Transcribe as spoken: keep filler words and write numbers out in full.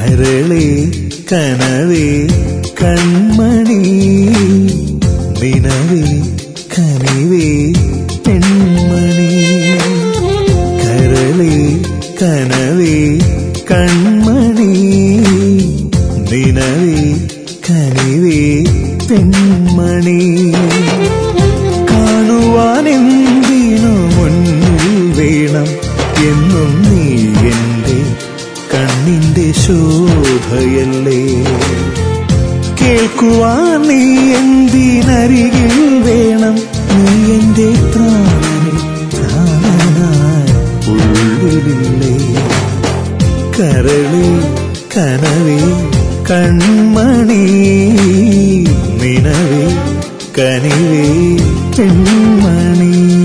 കരളേ കനവേ കൺമണി നിനവേ കനിവേ പെൺമണി. കരളേ കനവേ കൺമണി നിനവേ കനിവേ പെൺമണി. കാണുവാനെന്തിനു മുന്നിൽ വേണം എന്നും നീ എന്റെ കണ്ണിന്റെ ശോഭയല്ലേ. കേൾക്കുവാൻ നീ എന്തിനരികിൽ വേണം, നീ എന്റെ പ്രാണനിൽ പ്രാണനായി ഉള്ളിലില്ലേ. കരളേ കനവേ കൺമണി നിനവേ കനിവേ പെൺമണി.